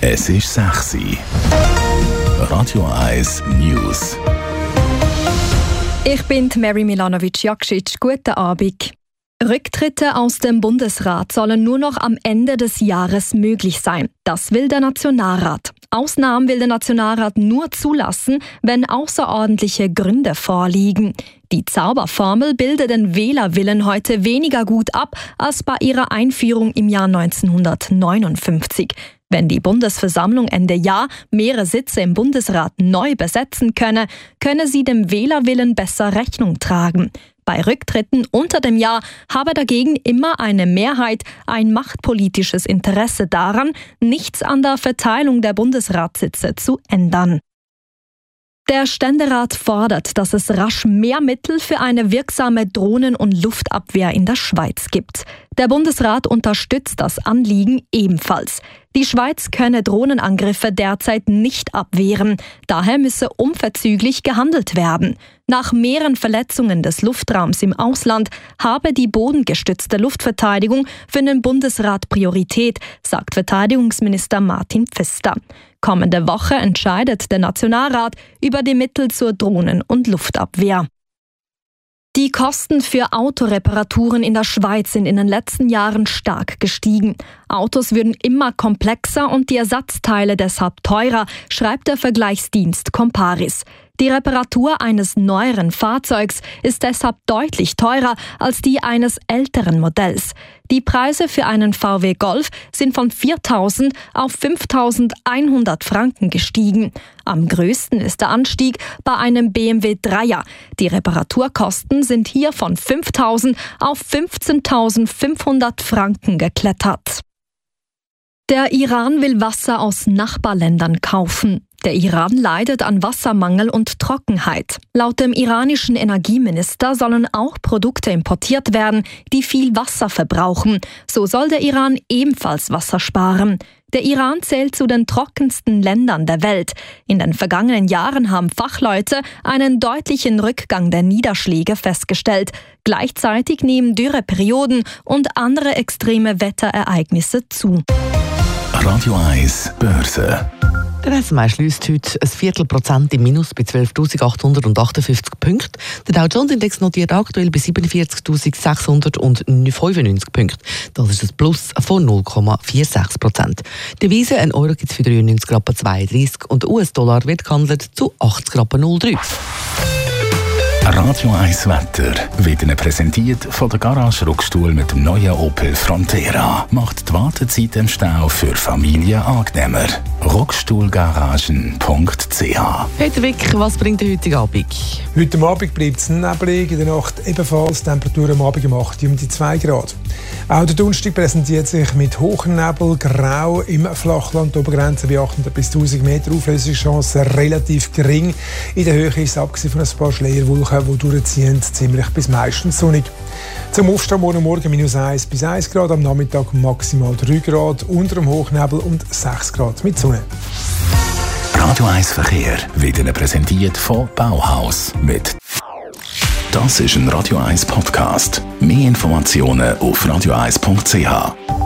Es ist 6 Uhr. Radio 1 News. Ich bin Mary Milanovic-Jakšić. Guten Abend. Rücktritte aus dem Bundesrat sollen nur noch am Ende des Jahres möglich sein. Das will der Nationalrat. Ausnahmen will der Nationalrat nur zulassen, wenn außerordentliche Gründe vorliegen. Die Zauberformel bildet den Wählerwillen heute weniger gut ab als bei ihrer Einführung im Jahr 1959. Wenn die Bundesversammlung Ende Jahr mehrere Sitze im Bundesrat neu besetzen könne sie dem Wählerwillen besser Rechnung tragen. Bei Rücktritten unter dem Jahr habe dagegen immer eine Mehrheit ein machtpolitisches Interesse daran, nichts an der Verteilung der Bundesratssitze zu ändern. Der Ständerat fordert, dass es rasch mehr Mittel für eine wirksame Drohnen- und Luftabwehr in der Schweiz gibt. Der Bundesrat unterstützt das Anliegen ebenfalls. Die Schweiz könne Drohnenangriffe derzeit nicht abwehren. Daher müsse unverzüglich gehandelt werden. Nach mehreren Verletzungen des Luftraums im Ausland habe die bodengestützte Luftverteidigung für den Bundesrat Priorität, sagt Verteidigungsminister Martin Pfister. Kommende Woche entscheidet der Nationalrat über die Mittel zur Drohnen- und Luftabwehr. Die Kosten für Autoreparaturen in der Schweiz sind in den letzten Jahren stark gestiegen. Autos würden immer komplexer und die Ersatzteile deshalb teurer, schreibt der Vergleichsdienst Comparis. Die Reparatur eines neueren Fahrzeugs ist deshalb deutlich teurer als die eines älteren Modells. Die Preise für einen VW Golf sind von 4.000 auf 5.100 Franken gestiegen. Am größten ist der Anstieg bei einem BMW 3er. Die Reparaturkosten sind hier von 5.000 auf 15.500 Franken geklettert. Der Iran will Wasser aus Nachbarländern kaufen. Der Iran leidet an Wassermangel und Trockenheit. Laut dem iranischen Energieminister sollen auch Produkte importiert werden, die viel Wasser verbrauchen. So soll der Iran ebenfalls Wasser sparen. Der Iran zählt zu den trockensten Ländern der Welt. In den vergangenen Jahren haben Fachleute einen deutlichen Rückgang der Niederschläge festgestellt. Gleichzeitig nehmen Dürreperioden und andere extreme Wetterereignisse zu. Radio 1 Börse. Der SMA schliesst heute 0,25% im Minus bei 12.858 Punkten. Der Dow Jones Index notiert aktuell bei 47.695 Punkten. Das ist ein Plus von 0,46%. Die Devise, ein Euro gibt es für 93,32 und der US-Dollar wird gehandelt zu 80,03. Radio 1 Wetter wird Ihnen präsentiert von der Garage Ruckstuhl mit dem neuen Opel Frontera. Macht die Wartezeit im Stau für Familien angenehmer. Ruckstuhlgaragen.ch. Peter Wick, was bringt der heutige Abend? Heute Abend bleibt es neblig, in der Nacht ebenfalls. Temperatur am Abend um 8 um die 2 Grad. Auch der Donnerstag präsentiert sich mit hohem Nebel, grau im Flachland, Obergrenze bei 800 bis 1000 Meter, Auflösungschance relativ gering. In der Höhe ist es abgesehen von ein paar Schleierwolken, die durchziehen, ziemlich bis meistens sonnig. Zum Aufstehen morgen -1 bis 1 Grad, am Nachmittag maximal 3 Grad, unter dem Hochnebel und 6 Grad mit Sonne. Radio 1 Verkehr wird Ihnen präsentiert von Bauhaus mit. Das ist ein Radio 1 Podcast. Mehr Informationen auf radio1.ch.